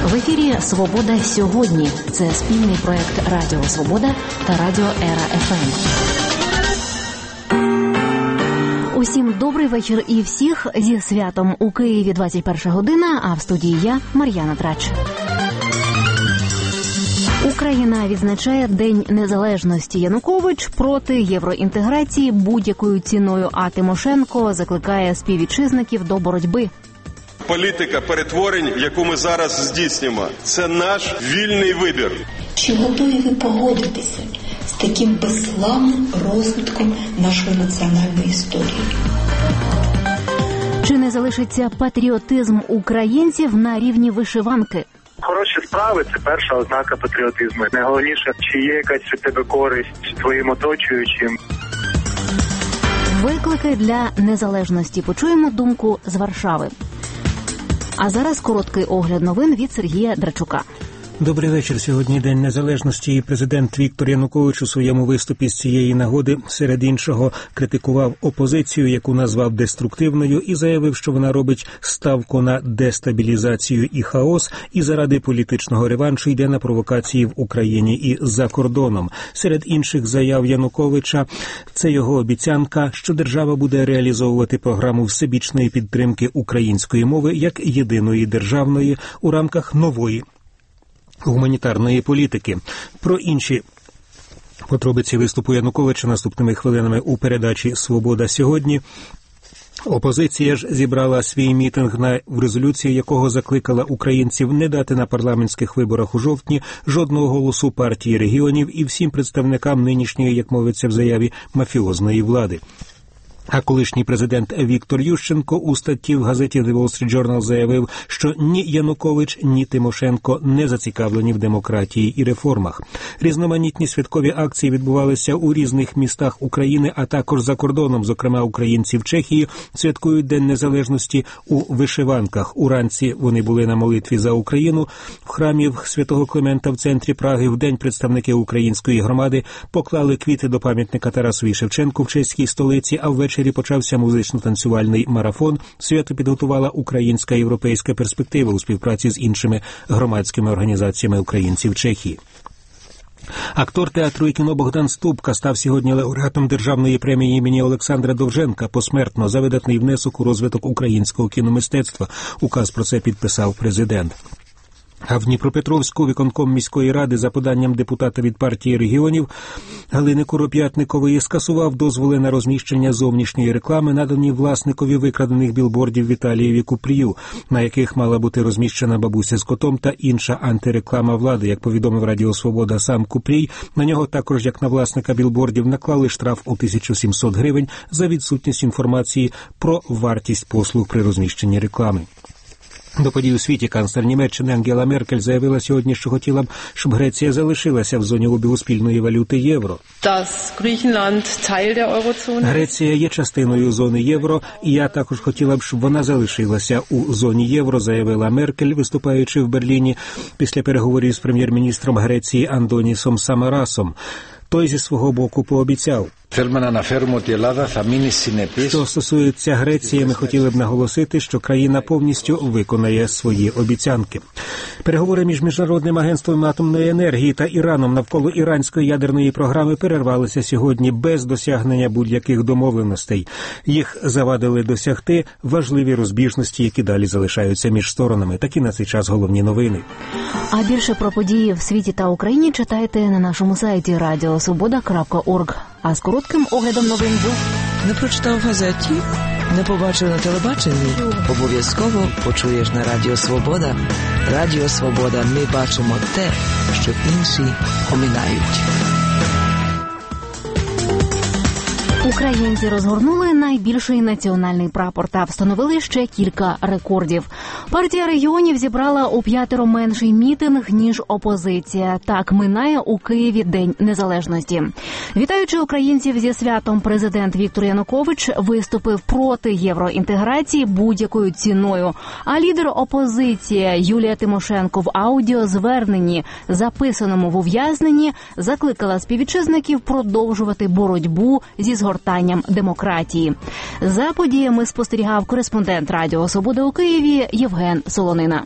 В ефірі «Свобода сьогодні». Це спільний проєкт Радіо Свобода та Радіо Ера ФМ. Усім добрий вечір і всіх зі святом. У Києві 21 година, а в студії я, Мар'яна Трач. Україна відзначає День незалежності. Янукович проти євроінтеграції будь-якою ціною, а Тимошенко закликає співвітчизників до боротьби. Політика перетворень, яку ми зараз здійснюємо, це наш вільний вибір. Чи готові ви погодитися з таким безславним розвитком нашої національної історії? Чи не залишиться патріотизм українців на рівні вишиванки? Хороші справи – це перша ознака патріотизму. Найголовніше, чи є якась від тебе користь твоїм оточуючим. Виклики для незалежності. Почуємо думку з Варшави. А зараз короткий огляд новин від Сергія Драчука. Добрий вечір. Сьогодні День незалежності, і президент Віктор Янукович у своєму виступі з цієї нагоди, серед іншого, критикував опозицію, яку назвав деструктивною, і заявив, що вона робить ставку на дестабілізацію і хаос, і заради політичного реваншу йде на провокації в Україні і за кордоном. Серед інших заяв Януковича – це його обіцянка, що держава буде реалізовувати програму всебічної підтримки української мови як єдиної державної у рамках нової гуманітарної політики. Про інші подробиці виступу Януковича наступними хвилинами у передачі «Свобода сьогодні». Опозиція ж зібрала свій мітинг, в резолюції якого закликала українців не дати на парламентських виборах у жовтні жодного голосу партії регіонів і всім представникам нинішньої, як мовиться в заяві, мафіозної влади. А колишній президент Віктор Ющенко у статті в газеті The Wall Street Journal заявив, що ні Янукович, ні Тимошенко не зацікавлені в демократії і реформах. Різноманітні святкові акції відбувалися у різних містах України, а також за кордоном. Зокрема, українці в Чехії святкують День незалежності у вишиванках. Уранці вони були на молитві за Україну. В храмі Святого Климента в центрі Праги вдень представники української громади поклали квіти до пам'ятника Тарасові Шевченку в чеській столиці, а ввечері почався музично-танцювальний марафон. Свято підготувала Українська європейська перспектива у співпраці з іншими громадськими організаціями українців Чехії. Актор театру і кіно Богдан Ступка став сьогодні лауреатом Державної премії імені Олександра Довженка посмертно за видатний внесок у розвиток українського кіномистецтва. Указ про це підписав президент. А в Дніпропетровську виконком міської ради за поданням депутата від партії регіонів Галини Куроп'ятникової скасував дозволи на розміщення зовнішньої реклами, надані власникові викрадених білбордів Віталієві Купрію, на яких мала бути розміщена бабуся з котом та інша антиреклама влади. Як повідомив Радіо Свобода сам Купрій, на нього також, як на власника білбордів, наклали штраф у 1700 гривень за відсутність інформації про вартість послуг при розміщенні реклами. До подій у світі канцлер Німеччини Ангела Меркель заявила сьогодні, що хотіла б, щоб Греція залишилася в зоні обігу спільної валюти євро. Греція є частиною зони євро, і я також хотіла б, щоб вона залишилася у зоні євро, заявила Меркель, виступаючи в Берліні після переговорів з прем'єр-міністром Греції Андонісом Самарасом. Той зі свого боку пообіцяв. Що стосується Греції, ми хотіли б наголосити, що країна повністю виконає свої обіцянки. Переговори між Міжнародним агентством атомної енергії та Іраном навколо іранської ядерної програми перервалися сьогодні без досягнення будь-яких домовленостей. Їх завадили досягти важливі розбіжності, які далі залишаються між сторонами. Такі на цей час головні новини. А більше про події в світі та Україні читайте на нашому сайті radiosvoboda.org. А з коротким оглядом новин був. Не прочитав в газеті, не побачив на телебаченні. Обов'язково почуєш на Радіо Свобода. Радіо Свобода. Ми бачимо те, що інші оминають. Українці розгорнули найбільший національний прапор та встановили ще кілька рекордів. Партія регіонів зібрала у 5 менший мітинг, ніж опозиція. Так минає у Києві День незалежності. Вітаючи українців зі святом, президент Віктор Янукович виступив проти євроінтеграції будь-якою ціною. А лідер опозиції Юлія Тимошенко в аудіозверненні, записаному в ув'язненні, закликала співвітчизників продовжувати боротьбу зі згортанням демократії. За подіями спостерігав кореспондент Радіо Свобода у Києві Євген Солонина.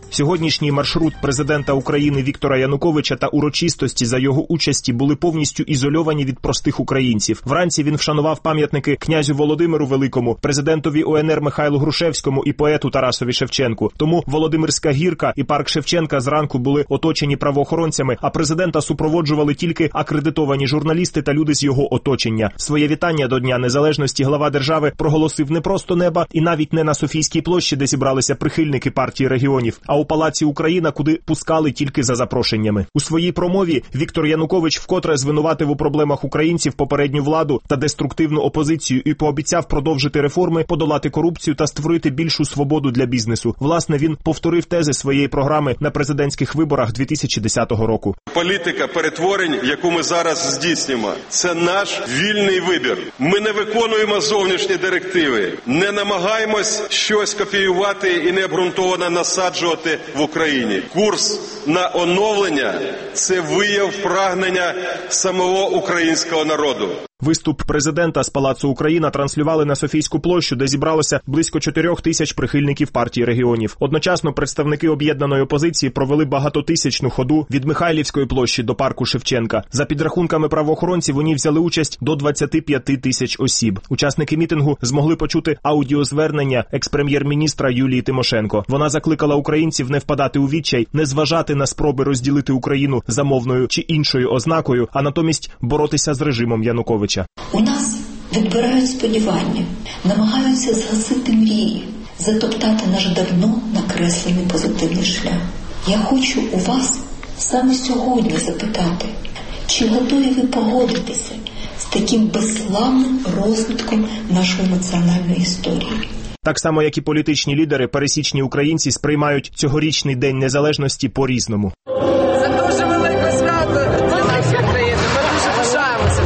Сьогоднішній маршрут президента України Віктора Януковича та урочистості за його участі були повністю ізольовані від простих українців. Вранці він вшанував пам'ятники князю Володимиру Великому, президентові УНР Михайлу Грушевському і поету Тарасові Шевченку. Тому Володимирська гірка і парк Шевченка зранку були оточені правоохоронцями, а президента супроводжували тільки акредитовані журналісти та люди з його оточення. Своє вітання до Дня Незалежності глава держави проголосив не просто неба і навіть не на Софійській площі, де зібралися прихильники партії регіонів, а у Палаці Україна, куди пускали тільки за запрошеннями. У своїй промові Віктор Янукович вкотре звинуватив у проблемах українців попередню владу та деструктивну опозицію і пообіцяв продовжити реформи, подолати корупцію та створити більшу свободу для бізнесу. Власне, він повторив тези своєї програми на президентських виборах 2010 року. Політика перетворень, яку ми зараз здійснюємо, це наш вільний вибір. Ми не виконуємо зовнішні директиви, не намагаємось щось копіювати і необґрунтовано насаджувати в Україні. Курс на оновлення – це вияв прагнення самого українського народу. Виступ президента з Палацу Україна транслювали на Софійську площу, де зібралося близько 4 тисяч прихильників партії регіонів. Одночасно представники об'єднаної опозиції провели багатотисячну ходу від Михайлівської площі до парку Шевченка. За підрахунками правоохоронців, у ній взяли участь до 25 тисяч осіб. Учасники мітингу змогли почути аудіозвернення екс-прем'єр-міністра Юлії Тимошенко. Вона закликала українців не впадати у відчай, не зважати на спроби розділити Україну за мовною чи іншою ознакою, а натомість боротися з режимом Януковича. У нас відбирають сподівання, намагаються згасити мрії, затоптати наш давно накреслений позитивний шлях. Я хочу у вас саме сьогодні запитати, чи готові ви погодитися з таким безславним розвитком нашої національної історії? Так само, як і політичні лідери, пересічні українці сприймають цьогорічний День Незалежності по-різному. Це дуже велике свято для нашої країни. Ми дуже пишаємося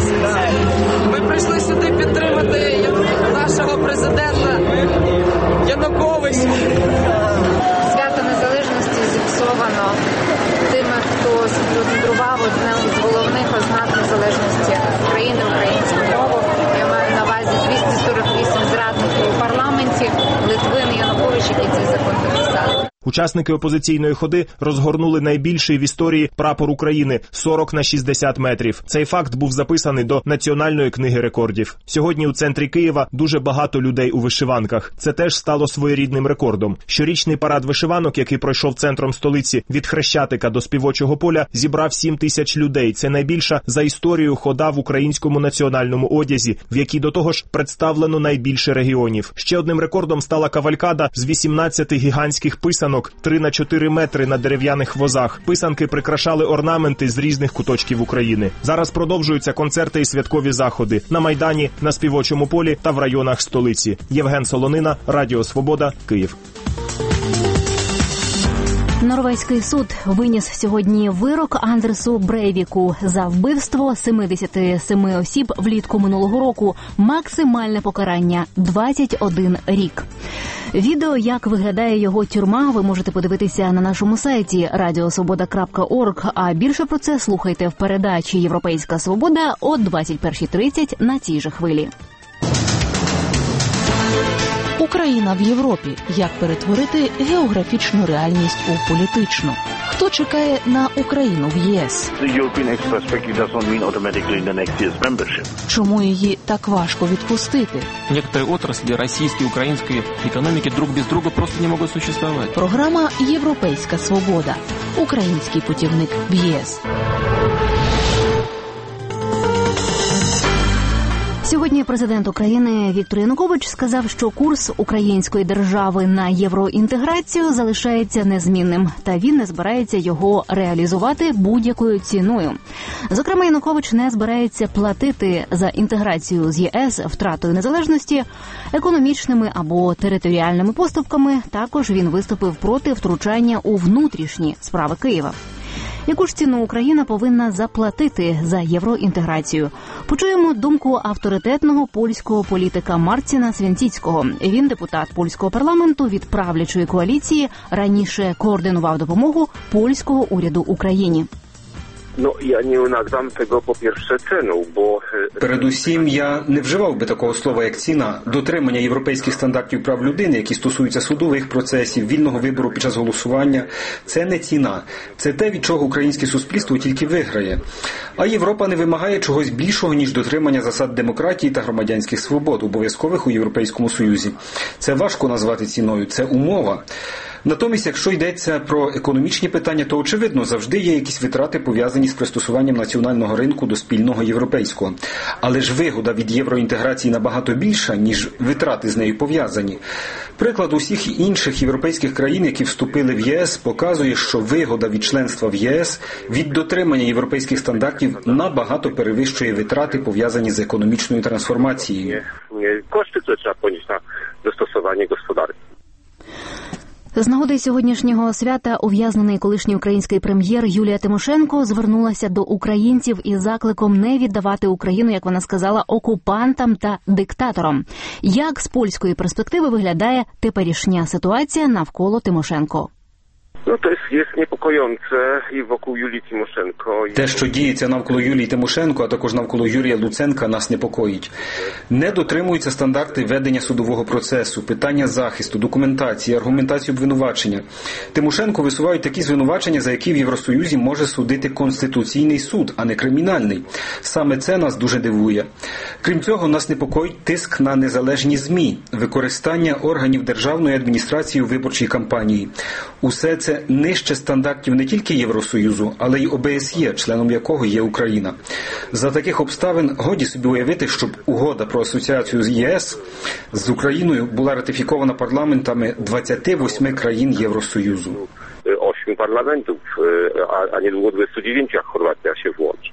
всім. Ми прийшли сюди підтримати нашого президента Януковича. Свято Незалежності зіпсовано тими, хто сплюндрував одне з головних ознак незалежності України, українську мову. Я маю на увазі 248 зрадників у парламенті, Литвин, Янукович, які цей закон підписали. Учасники опозиційної ходи розгорнули найбільший в історії прапор України – 40 на 60 метрів. Цей факт був записаний до Національної книги рекордів. Сьогодні у центрі Києва дуже багато людей у вишиванках. Це теж стало своєрідним рекордом. Щорічний парад вишиванок, який пройшов центром столиці від Хрещатика до Співочого поля, зібрав 7 тисяч людей. Це найбільша за історію хода в українському національному одязі, в якій до того ж представлено найбільше регіонів. Ще одним рекордом стала кавалькада з 18 гігантських писанок 3 на 4 метри на дерев'яних возах. Писанки прикрашали орнаменти з різних куточків України. Зараз продовжуються концерти і святкові заходи на Майдані, на Співочому полі та в районах столиці. Євген Солонина, Радіо Свобода, Київ. Норвезький суд виніс сьогодні вирок Андерсу Брейвіку за вбивство 77 осіб влітку минулого року. Максимальне покарання – 21 рік. Відео, як виглядає його тюрма, ви можете подивитися на нашому сайті radiosvoboda.org, а більше про це слухайте в передачі «Європейська свобода» о 21:30 на цій же хвилі. Україна в Європі. Як перетворити географічну реальність у політичну? Хто чекає на Україну в ЄС? Чому її так важко відпустити? Некоторые отрасли российской и украинской экономики друг без друга просто не могут существовать. Програма «Європейська свобода». Український путівник в ЄС. Сьогодні президент України Віктор Янукович сказав, що курс української держави на євроінтеграцію залишається незмінним, та він не збирається його реалізувати будь-якою ціною. Зокрема, Янукович не збирається платити за інтеграцію з ЄС втратою незалежності, економічними або територіальними поступками. Також він виступив проти втручання у внутрішні справи Києва. Яку ж ціну Україна повинна заплатити за євроінтеграцію? Почуємо думку авторитетного польського політика Марціна Свінціцького. Він депутат польського парламенту від правлячої коаліції, раніше координував допомогу польського уряду Україні. Ja nie nazwam tego po pierwsze ceną, bo... Передусім, я не вживав би такого слова, як ціна. Дотримання європейських стандартів прав людини, які стосуються судових процесів, вільного вибору під час голосування – це не ціна. Це те, від чого українське суспільство тільки виграє. А Європа не вимагає чогось більшого, ніж дотримання засад демократії та громадянських свобод, обов'язкових у Європейському Союзі. Це важко назвати ціною, це умова. Натомість, якщо йдеться про економічні питання, то, очевидно, завжди є якісь витрати, пов'язані з пристосуванням національного ринку до спільного європейського. Але ж вигода від євроінтеграції набагато більша, ніж витрати з нею пов'язані. Приклад усіх інших європейських країн, які вступили в ЄС, показує, що вигода від членства в єС, від дотримання європейських стандартів набагато перевищує витрати, пов'язані з економічною трансформацією. Кошти, це треба поніс на достосування господарки. З нагоди сьогоднішнього свята ув'язнений колишній український прем'єр Юлія Тимошенко звернулася до українців із закликом не віддавати Україну, як вона сказала, окупантам та диктаторам. Як з польської перспективи виглядає теперішня ситуація навколо Тимошенко? To jest niepokojące i wokół Julii Тимошенко. Те, що діється навколо Юлії Тимошенко, а також навколо Юрія Луценка, нас непокоїть. Не дотримуються стандарти ведення судового процесу, питання захисту, документації, аргументації обвинувачення. Тимошенко висувають такі звинувачення, за які в Євросоюзі може судити Конституційний суд, а не кримінальний. Саме це нас дуже дивує. Крім цього, нас непокоїть тиск на незалежні ЗМІ, використання органів державної адміністрації у виборчій кампанії. Усе це нижче стандартів не тільки Євросоюзу, але й ОБСЄ, членом якого є Україна. За таких обставин годі собі уявити, щоб угода про асоціацію з ЄС з Україною була ратифікована парламентами 28 країн Євросоюзу. 8 парламентів, а niedługo 29, як Хорватія ще вłączy.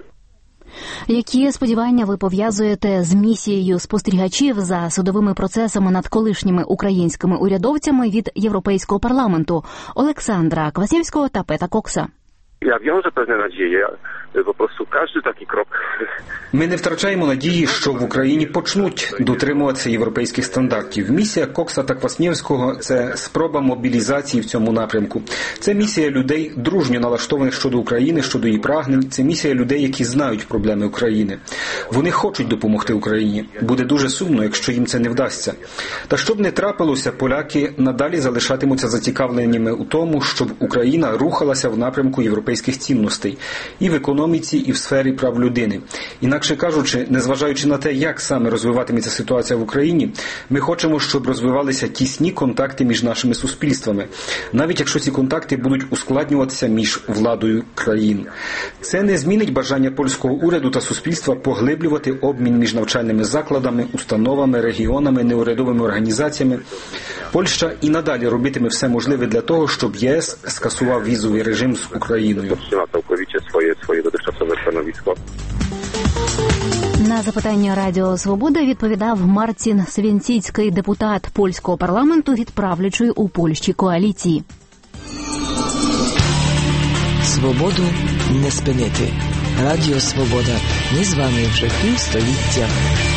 Які сподівання ви пов'язуєте з місією спостерігачів за судовими процесами над колишніми українськими урядовцями від Європейського парламенту Олександра Квасєвського та Пета Кокса? Ja wiążę pewne nadzieje, po prostu każdy taki krok. Ми не втрачаємо надії, що в Україні почнуть дотримуватися європейських стандартів. Місія Кокса та Кваснєвського – це спроба мобілізації в цьому напрямку. Це місія людей, дружньо налаштованих щодо України, щодо її прагнень. Це місія людей, які знають проблеми України. Вони хочуть допомогти Україні. Буде дуже сумно, якщо їм це не вдасться. Та щоб не трапилося, поляки надалі залишатимуться зацікавленими у тому, щоб Україна рухалася в напрямку європейських цінностей і в економіці, і в сфері прав людини. Інакше кажучи, незважаючи на те, як саме розвиватиметься ситуація в Україні, ми хочемо, щоб розвивалися тісні контакти між нашими суспільствами, навіть якщо ці контакти будуть ускладнюватися між владою країн. Це не змінить бажання польського уряду та суспільства поглиблювати обмін між навчальними закладами, установами, регіонами, неурядовими організаціями. Польща і надалі робитиме все можливе для того, щоб ЄС скасував візовий режим з Україною. Своє дотичасове становисько. На запитання Радіо Свобода відповідав Марцін Свінціцький, депутат польського парламенту від правлячої у Польщі коаліції. Свободу не спинити. Радіо Свобода. Ми з вами вже півстоліття.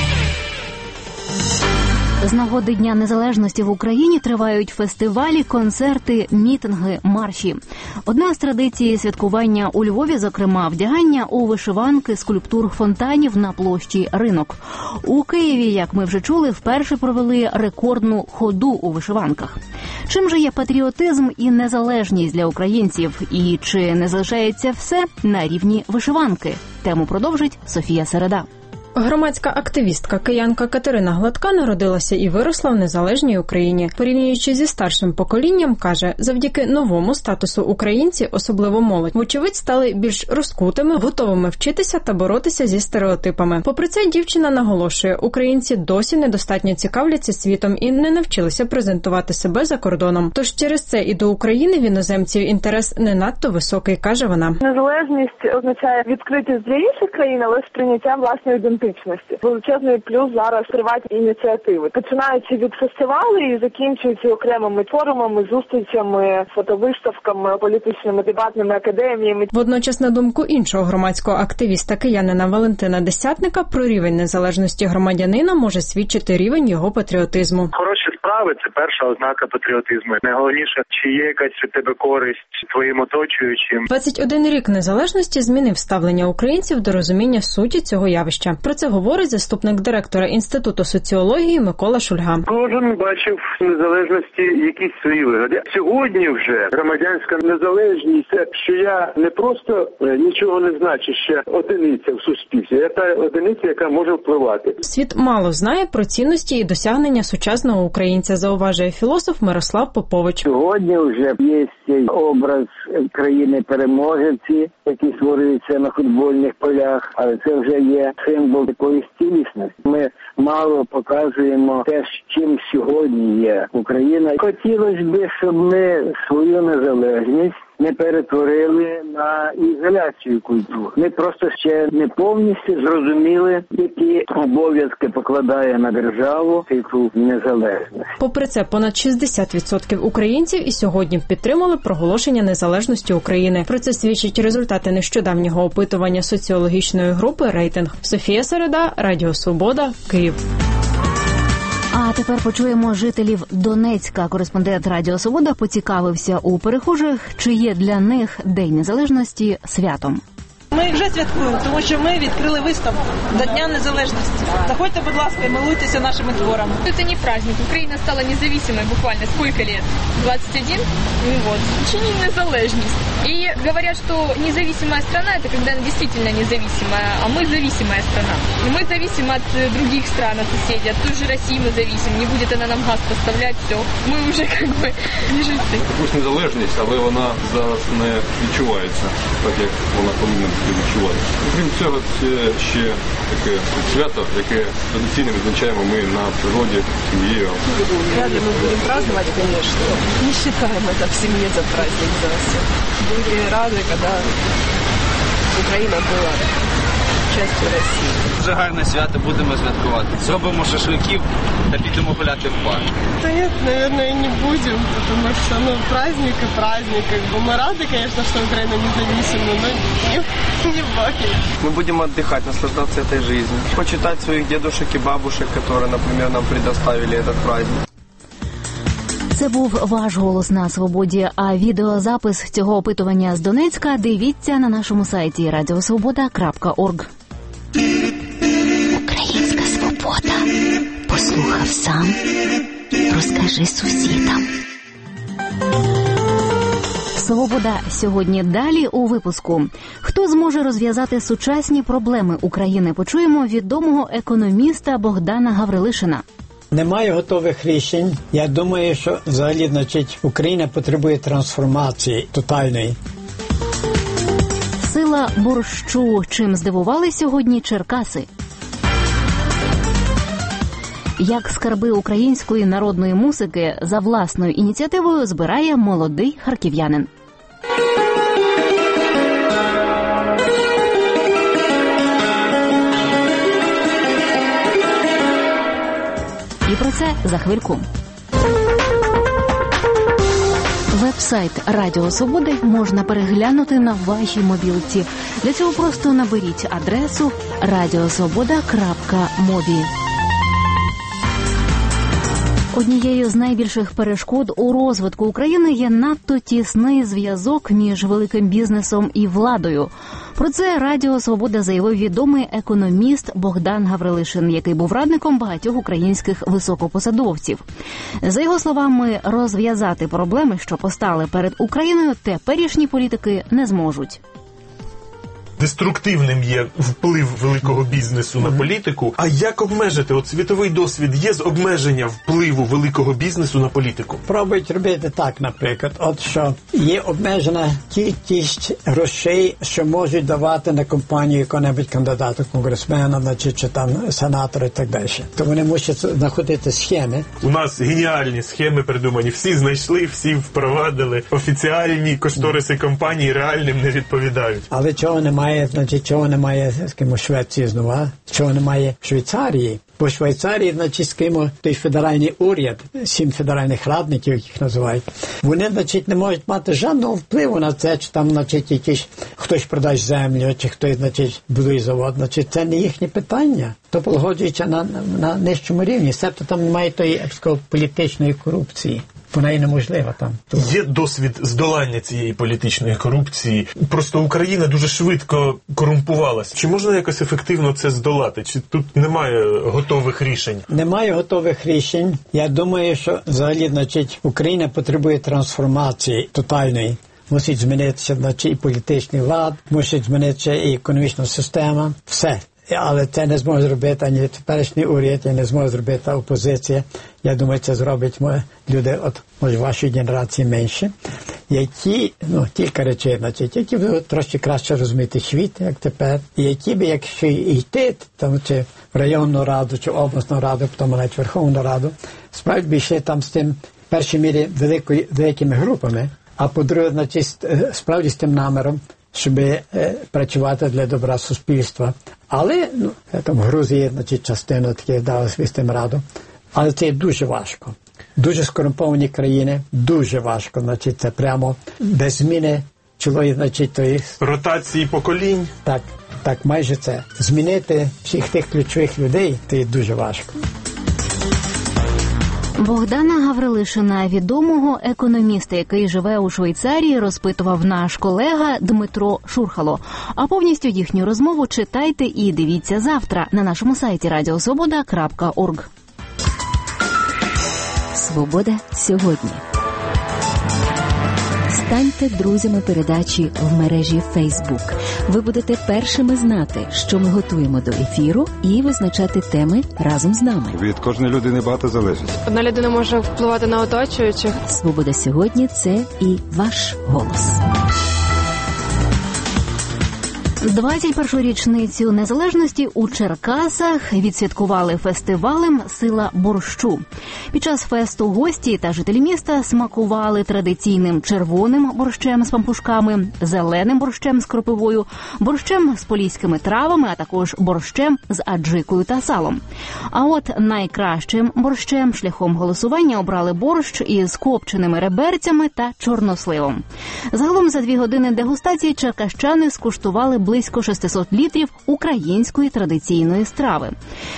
З нагоди Дня Незалежності в Україні тривають фестивалі, концерти, мітинги, марші. Одна з традицій святкування у Львові, зокрема, вдягання у вишиванки скульптур фонтанів на площі Ринок. У Києві, як ми вже чули, вперше провели рекордну ходу у вишиванках. Чим же є патріотизм і незалежність для українців? І чи не залишається все на рівні вишиванки? Тему продовжить Софія Середа. Громадська активістка, киянка Катерина Гладка народилася і виросла в незалежній Україні. Порівнюючи зі старшим поколінням, каже, завдяки новому статусу українці, особливо молодь, вочевидь, стали більш розкутими, готовими вчитися та боротися зі стереотипами. Попри це, дівчина наголошує, українці досі недостатньо цікавляться світом і не навчилися презентувати себе за кордоном. Тож через це і до України в іноземців інтерес не надто високий, каже вона. Незалежність означає відкритість для інших країн, але сприйняття власної ідентичності. Величезний плюс зараз приватні ініціативи. Починаючи від фестивалів і закінчуючи окремими форумами, зустрічами, фотовиставками, політичними дебатними академіями. Водночас, на думку іншого громадського активіста киянина Валентина Десятника, про рівень незалежності громадянина може свідчити рівень його патріотизму. Хороші справи – це перша ознака патріотизму. Найголовніше, чи є якась від тебе користь твоїм оточуючим. 21 рік незалежності змінив ставлення українців до розуміння суті цього явища. Про це говорить заступник директора Інституту соціології Микола Шульга. Кожен бачив в незалежності якісь свої вигоди. Сьогодні вже громадянська незалежність, що я не просто нічого не значуща одиниця в суспільстві, я та одиниця, яка може впливати. Світ мало знає про цінності і досягнення сучасного українця, зауважує філософ Мирослав Попович. Сьогодні вже є цей образ країни-переможниці, який створюється на футбольних полях, але це вже є символ якоїсь цілісності. Ми мало показуємо те, чим сьогодні є Україна. Хотілося б, щоб ми свою незалежність не перетворили на ізоляцію культури. Ми просто ще не повністю зрозуміли, які обов'язки покладає на державу типу незалежності. Попри це, понад 60% українців і сьогодні підтримали проголошення незалежності України. Про це свідчать результати нещодавнього опитування соціологічної групи «Рейтинг». Софія Середа, Радіо Свобода, Київ. А тепер почуємо жителів Донецька. Кореспондент Радіо Свобода поцікавився у перехожих, чи є для них День Незалежності святом. Ми вже святкуємо, тому що ми відкрили виставку до Дня Незалежності. Заходьте, будь ласка, і милуйтеся нашими творами. Это не праздник. Украина стала независимой буквально сколько лет? 21? Ну вот. Очень незалежность. И говорят, что независимая страна – это когда она действительно независимая, а мы зависимая страна. И мы зависим от других стран, от соседей, от той же России мы зависим. Не будет она нам газ поставлять, все. Мы уже как бы не жильцы. Пусть незалежність, але вона зараз не відчувається, так як вона повинна відчувати. Крім цього, це ще таке свято, яке традиційно відзначаємо ми на природі, сім'єю. Вряд ли мы будем праздновать, конечно. Не считаем это в семье за праздник за все. Были рады, когда Україна була частю Росії. Дуже гарне свято, будемо святкувати. Зробимо шашликів та підемо гуляти в парк. Да нет, наверное, не будем, потому что, праздник и праздник. Как бы мы рады, конечно, что Украина независима, но не более. Мы будем отдыхать, наслаждаться этой жизнью. Почитать своих дедушек и бабушек, которые, например, нам предоставили этот праздник. Це був ваш голос на Свободі, а відеозапис цього опитування з Донецька дивіться на нашому сайті radiosvoboda.org. Українська свобода. Послухав сам, розкажи сусідам. Свобода сьогодні далі у випуску. Хто зможе розв'язати сучасні проблеми України? Почуємо відомого економіста Богдана Гаврилишина. Немає готових рішень. Я думаю, що взагалі, Україна потребує трансформації тотальної. Сила борщу. Чим здивували сьогодні Черкаси? Як скарби української народної музики за власною ініціативою збирає молодий харків'янин. І про це за хвильку. Веб-сайт Радіо Свободи можна переглянути на вашій мобілці. Для цього просто наберіть адресу radiosvoboda.mobi. Однією з найбільших перешкод у розвитку України є надто тісний зв'язок між великим бізнесом і владою. Про це Радіо Свобода заявив відомий економіст Богдан Гаврилишин, який був радником багатьох українських високопосадовців. За його словами, розв'язати проблеми, що постали перед Україною, теперішні політики не зможуть. Деструктивним є вплив великого бізнесу на політику. А як обмежити? От світовий досвід є з обмеження впливу великого бізнесу на політику? Пробують робити так, наприклад. От що є обмежена кількість грошей, що можуть давати на компанію якого-небудь кандидата, конгресмена, чи там сенатора і так далі. То вони мусять знаходити схеми. У нас геніальні схеми придумані. Всі знайшли, всі впровадили. Офіціальні кошториси компанії реальним не відповідають. Але чого немає немає, значить, чого немає, скажімо, Швеції знову, чого немає Швейцарії. Бо в Швейцарії, значить, скажімо, той федеральний уряд, 7 федеральних радників, яких називають, вони, значить, не можуть мати жодного впливу на це, чи там, значить, якийсь хтось продасть землю, чи хтось, значить, будує завод. Значить, це не їхнє питання. То погоджується на нижчому рівні. Себто там немає тої, я б сказав, політичної корупції. Вона і неможлива там. Є досвід здолання цієї політичної корупції. Просто Україна дуже швидко корумпувалася. Чи можна якось ефективно це здолати? Чи тут немає готових рішень? Немає готових рішень. Я думаю, що взагалі, значить, Україна потребує трансформації тотальної. Мусить змінитися, значить, і політичний лад, мусить змінитися і економічна система. Все. Але це не зможе зробити ані теперішній уряд, і не зможе зробити опозиція. Я думаю, це зроблять люди, от, може, вашої генерації менше, які, кілька речей, значить, які б трошки краще розуміти світ, як тепер, і які б, якщо йти, там, чи в районну раду, чи обласну раду, потім навіть Верховну Раду, справді б йшли там з тим, в першій мірі, великими групами, а по-друге, значить, справді з тим наміром, щоб працювати для добра суспільства. Але, там в Грузії, значить, частину таки дали з тим раду. Але це дуже важко. Дуже скорумповані країни, дуже важко, значить, це прямо без зміни чоловік, значить, тої... Ротації поколінь. Так, майже це. Змінити всіх тих ключових людей, це дуже важко. Богдана Гаврилишина, відомого економіста, який живе у Швейцарії, розпитував наш колега Дмитро Шурхало. А повністю їхню розмову читайте і дивіться завтра на нашому сайті radiosvoboda.org. Свобода сьогодні. Станьте друзями передачі в мережі Facebook. Ви будете першими знати, що ми готуємо до ефіру, і визначати теми разом з нами. Від кожної людини багато залежить. Одна людина може впливати на оточуючих. Свобода сьогодні – це і ваш голос. 21-ю річницю незалежності у Черкасах відсвяткували фестивалем «Сила борщу». Під час фесту гості та жителі міста смакували традиційним червоним борщем з пампушками, зеленим борщем з кропивою, борщем з поліськими травами, а також борщем з аджикою та салом. А от найкращим борщем шляхом голосування обрали борщ із копченими реберцями та чорносливом. Загалом за 2 години дегустації черкащани скуштували близько 600 літрів української традиційної страви.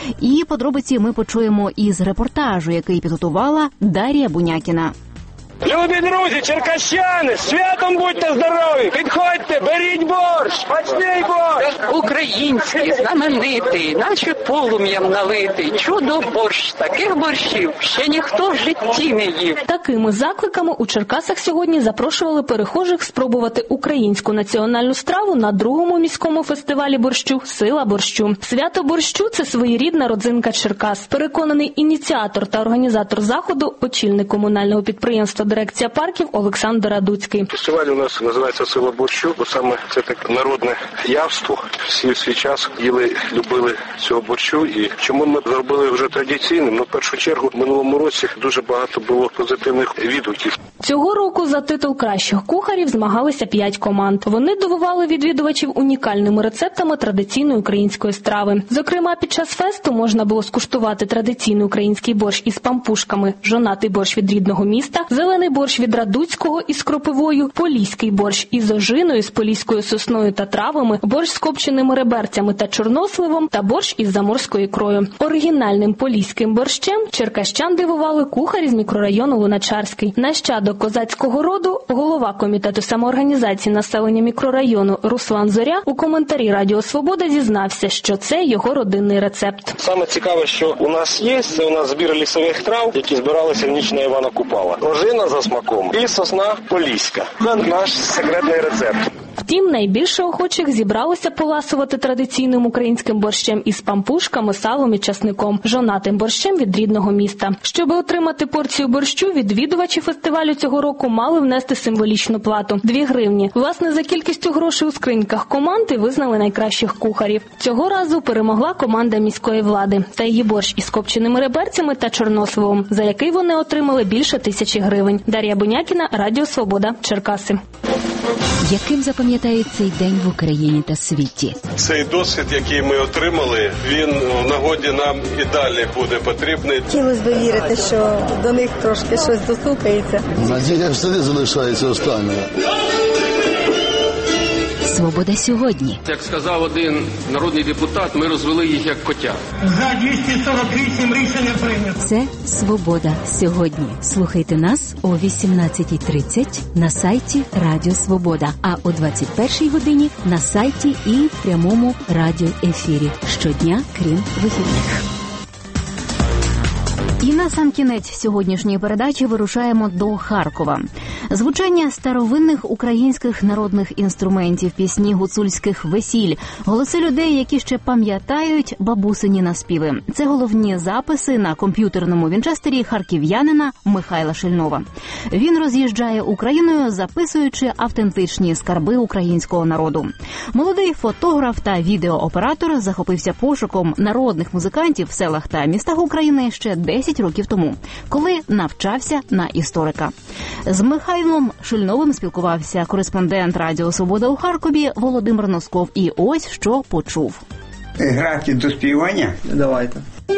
І подробиці ми почуємо із репортажу, який підготувала Дар'я Бунякіна. Любі друзі, черкащани, святом будьте здорові! Підходьте, беріть борщ! Смачний борщ! Український, знаменитий, наче полум'ям налитий, чудо борщ, таких борщів ще ніхто в житті не їв. Такими закликами у Черкасах сьогодні запрошували перехожих спробувати українську національну страву на 2-му міському фестивалі борщу «Сила борщу». Свято борщу – це своєрідна родзинка Черкас. Переконаний ініціатор та організатор заходу, очільник комунального підприємства «Дирекція парків» Олександр Радуцький. Фестиваль у нас називається «Сила борщу», бо саме це так народне явство. Всі в свій час їли, любили цього борщу. І чому ми зробили вже традиційним? В першу чергу, в минулому році дуже багато було позитивних відгуків. Цього року за титул кращих кухарів змагалися 5 команд. Вони дивували відвідувачів унікальними рецептами традиційної української страви. Зокрема, під час фесту можна було скуштувати традиційний український борщ із пампушками, жонатий борщ від рідного міста, зелений борщ від Радуцького із кропивою, поліський борщ із ожиною, з поліською сосною та травами, борщ з копченими реберцями та чорносливом та борщ із заморською ікрою. Оригінальним поліським борщем черкащан дивували кухарі з мікрорайону Луначарський. Нащадок козацького роду, голова комітету самоорганізації населення мікрорайону Руслан Зоря у коментарі Радіо Свобода зізнався, що це його родинний рецепт. Саме цікаве, що у нас є, це у нас збір лісових трав, які збиралися в ніч на Івана Купала. Ожина за смаком і сосна поліська. Це наш секретний рецепт. Втім, найбільше охочих зібралося поласувати традиційним українським борщем із пампушками, салом і часником, жонатим борщем від рідного міста. Щоб отримати порцію борщу, відвідувачі фестивалю цього року мали внести символічну плату – 2 гривні. Власне, за кількістю грошей у скриньках команди визнали найкращих кухарів. Цього разу перемогла команда міської влади та її борщ із копченими реберцями та чорносливом, за який вони отримали більше 1000 гривень. Дар'я Бунякіна, Радіо Свобода, Черкаси. Яким запам'ятають цей день в Україні та світі? Цей досвід, який ми отримали, він в нагоді нам і далі буде потрібний. Хотілося б вірити, що до них трошки щось достукається. Надія в селі залишається останнє. Свобода сьогодні. Як сказав один народний депутат, ми розвели їх як котят. За 248 рішення прийнято. Це «Свобода сьогодні». Слухайте нас о 18:30 на сайті Радіо Свобода, а о 21:00 годині на сайті і в прямому радіоефірі. Щодня, крім вихідних. І на сам кінець сьогоднішньої передачі вирушаємо до Харкова. Звучання старовинних українських народних інструментів, пісні гуцульських весіль, голоси людей, які ще пам'ятають бабусині наспіви. Це головні записи на комп'ютерному вінчестері харків'янина Михайла Шильнова. Він роз'їжджає Україною, записуючи автентичні скарби українського народу. Молодий фотограф та відеооператор захопився пошуком народних музикантів в селах та містах України ще 10 років тому, коли навчався на історика. З Михайлом Шильновим спілкувався кореспондент Радіо Свобода у Харкові Володимир Носков. І ось що почув. Грати до співання? Давайте.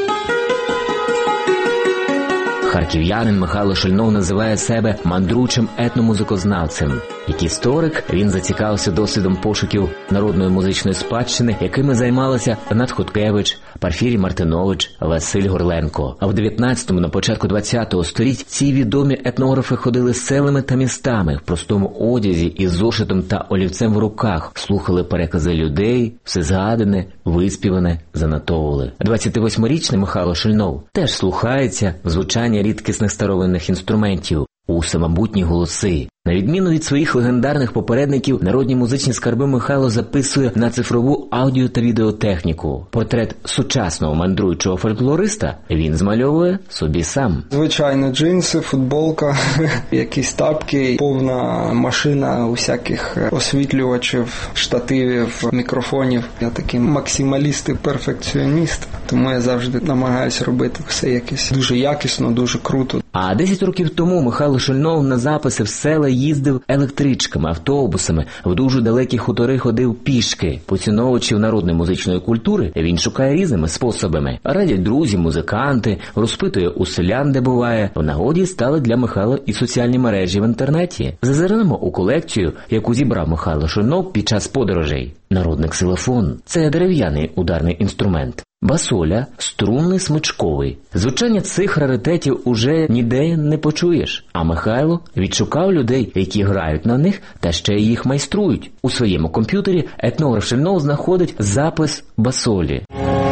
Харків'янин Михайло Шильнов називає себе мандручим етномузикознавцем. Як історик, він зацікавився досвідом пошуків народної музичної спадщини, якими займалися Гнат Хоткевич, Порфірій Мартинович, Василь Горленко. А в 19-му, на початку 20-го століть ці відомі етнографи ходили селами та містами в простому одязі із зошитом та олівцем в руках, слухали перекази людей, все згадане, виспіване, занотовували. 28-річний Михайло Шильнов теж слухається в звучання рідкісних старовинних інструментів, у самобутні голоси. На відміну від своїх легендарних попередників, народні музичні скарби Михайло записує на цифрову аудіо- та відеотехніку. Портрет сучасного мандруючого фольклориста він змальовує собі сам. Звичайно, джинси, футболка, якісь тапки, повна машина усяких освітлювачів, штативів, мікрофонів. Я такий максималіст і перфекціоніст, тому я завжди намагаюся робити все якесь дуже якісно, дуже круто. А 10 років тому Михайло Шильнов на записи в села їздив електричками, автобусами, в дуже далекі хутори ходив пішки. Поціновувачів народної музичної культури він шукає різними способами. Радять друзі, музиканти, розпитує у селян, де буває. В нагоді стали для Михайла і соціальні мережі в інтернеті. Зазирнемо у колекцію, яку зібрав Михайло Шильнов під час подорожей. Народний ксилофон – це дерев'яний ударний інструмент. Басоля – струнний смичковий. Звучання цих раритетів уже ніде не почуєш. А Михайло відшукав людей, які грають на них та ще й їх майструють. У своєму комп'ютері етнограф Шильнов знаходить запис басолі.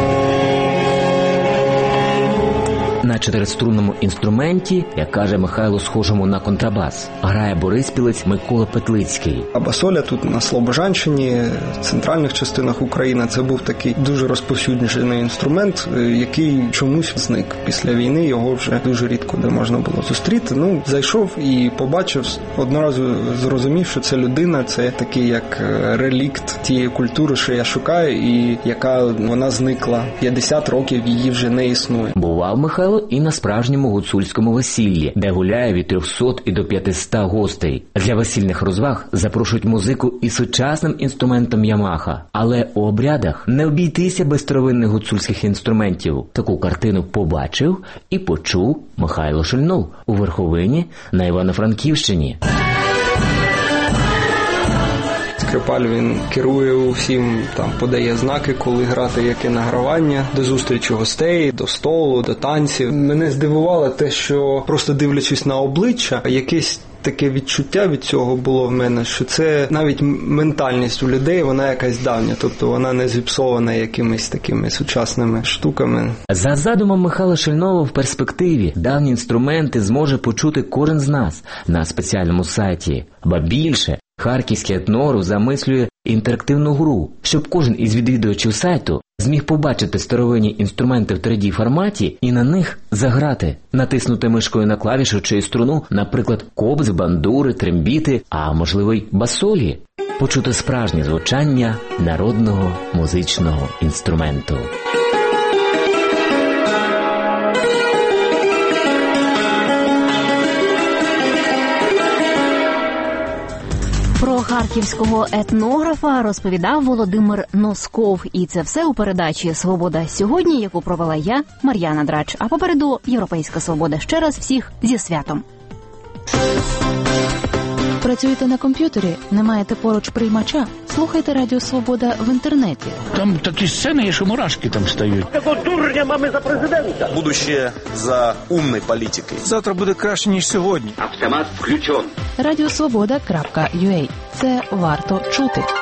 На чотириструнному інструменті, як каже Михайло, схожому на контрабас, грає бориспілець Микола Петлицький. А басоля тут на Слобожанщині, в центральних частинах України, це був такий дуже розповсюджений інструмент, який чомусь зник. Після війни його вже дуже рідко де можна було зустріти. Зайшов і побачив, одразу зрозумів, що це людина, це такий як релікт тієї культури, що я шукаю, і яка вона зникла. 50 років її вже не існує. Бував Михайло і на справжньому гуцульському весіллі, де гуляє від 300 і до 500 гостей. Для весільних розваг запрошують музику із сучасним інструментом Ямаха. Але у обрядах не обійтися без старовинних гуцульських інструментів. Таку картину побачив і почув Михайло Шильнов у Верховині на Івано-Франківщині. Скрипаль, він керує усім, подає знаки, коли грати, яке награвання, до зустрічі гостей, до столу, до танців. Мене здивувало те, що просто дивлячись на обличчя, якесь таке відчуття від цього було в мене, що це навіть ментальність у людей, вона якась давня, тобто вона не зіпсована якимись такими сучасними штуками. За задумом Михайла Шильнова в перспективі давні інструменти зможе почути кожен з нас на спеціальному сайті. Ба більше, харківський етнограф замислює інтерактивну гру, щоб кожен із відвідувачів сайту зміг побачити старовинні інструменти в 3D-форматі і на них заграти, натиснути мишкою на клавішу чи струну, наприклад, кобз, бандури, трембіти, а можливо й басолі. Почути справжнє звучання народного музичного інструменту. харківського етнографа розповідав Володимир Носков. І це все у передачі «Свобода сьогодні», яку провела я, Мар'яна Драч. А попереду «Європейська свобода». Ще раз всіх зі святом. Працюєте на комп'ютері? Не маєте поруч приймача? Слухайте Радіо Свобода в інтернеті. Там такі сцени є, що мурашки там стають. Якого дурня mamy за президента? Будущее за умной політикою. Завтра буде краще, ніж сьогодні. Автомат включен. Радіосвобода.ua. Це варто чути.